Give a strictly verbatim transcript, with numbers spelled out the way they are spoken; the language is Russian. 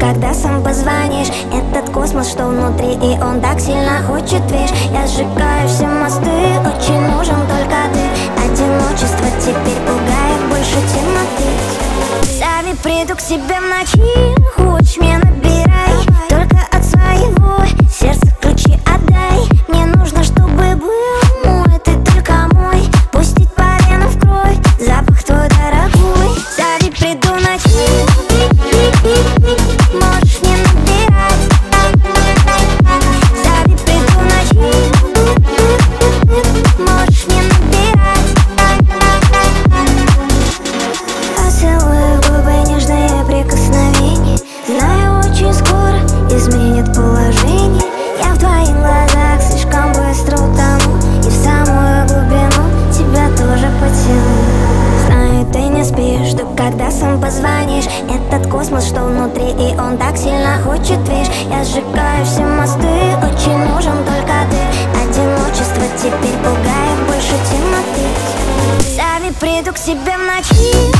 когда сам позвонишь. Этот космос, что внутри, и он так сильно хочет, видишь. Я сжигаю все мосты, очень нужен только ты. Одиночество теперь пугает больше темноты. Зови, приду к себе в ночи, хочешь меня набирай. Только от своего сердца ключи отдай. Мне нужно, чтобы был мой, ты только мой. Пустить по венам в кровь, запах твой дорогой. Зови, приду в ночи, можешь не набирать. Зови, приду в ночи, можешь не набирать. Поцелуй в губы, нежные прикосновения. Знаю, очень скоро изменит положение. Я в твоих глазах слишком быстро утону, и в самую глубину тебя тоже потяну. Знаю, ты не спишь, жду, когда сам позвонишь. Этот космос, что внутри, и он так сильно хочет, видишь. Я сжигаю все мосты, очень нужен только ты. Одиночество теперь пугает больше темноты. Зови, приду к себе в ночи.